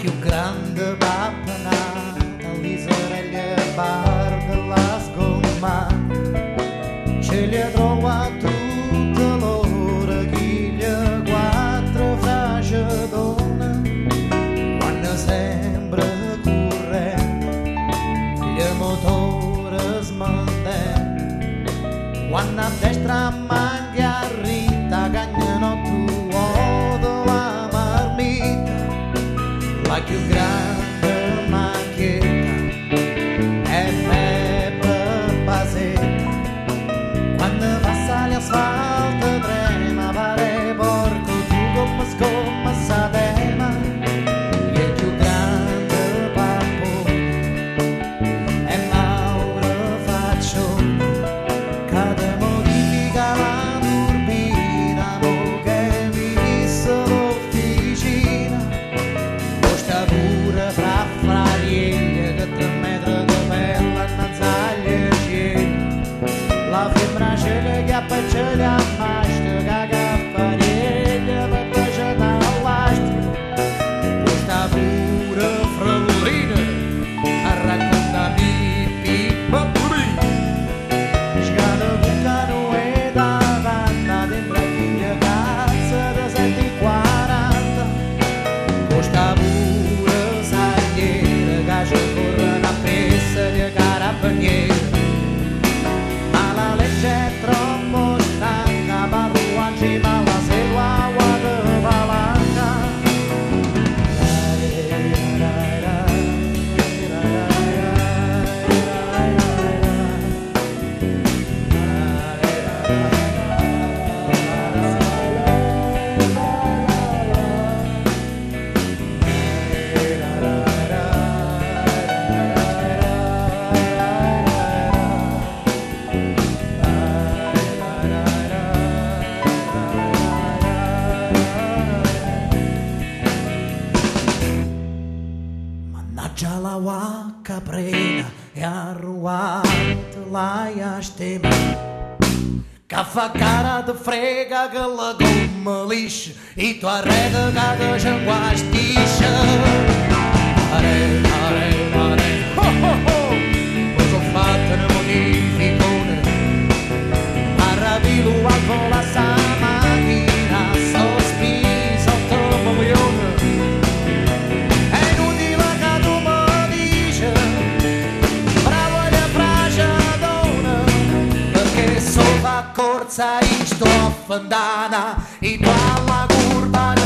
più grande pappanata, l'isorella bar della sgomma, ce li trova tutte l'ora, chi gli quattro frascedone, quando sembra corrente, il motore smonte, quando a destra mangia Rita, cagnano tu la marmita, la più grande macchietta è Peppe Basetta, quando passa l'asfalto trema, pare porco tu come scommessa tema, il più grande pappo è Mauro Faccione, che modifica la turbina, mo che mi sono l'officina, costa pure fra frarieglie, che 3 metri di pelle annanzaglie cieli, la femmina ce le chiappa e ce le ammasta, cagaffarieglie per piacere all'asta, costa pure frallina, a raccontarmi Pippo Pulino, scade bucano e da vanna, dentro chi cazzo da 7,40, costa pure sagliere, che ci corre una pessa di carabinieri, ma la legge è troppo stanca, parruanci ma la segua guarda palanca. Mannaggia la vacca prena e arruata la stemma, che fa cara de frega che la gomma liscia e tu arreda che ci guastisce. Are, ho ho ho, cosa ho fatto ne modificone, arravilo al vola sa macchina, sospi sotto il moglione. Corsa in sto affandana, e tu alla curva